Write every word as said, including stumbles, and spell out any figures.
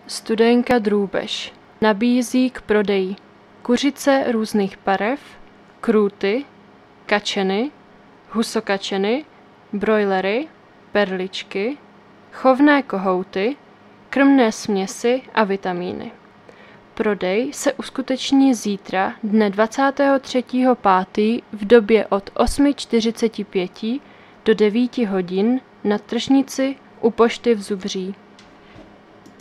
Studenka Drůbež nabízí k prodeji kuřice různých barev, krůty, kačeny, husokačeny, brojlery, perličky, chovné kohouty, krmné směsi a vitamíny. Prodej se uskuteční zítra, dne dvacátého třetího pátého v době od osm čtyřicet pět do devět hodin na tržnici u pošty v Zubří.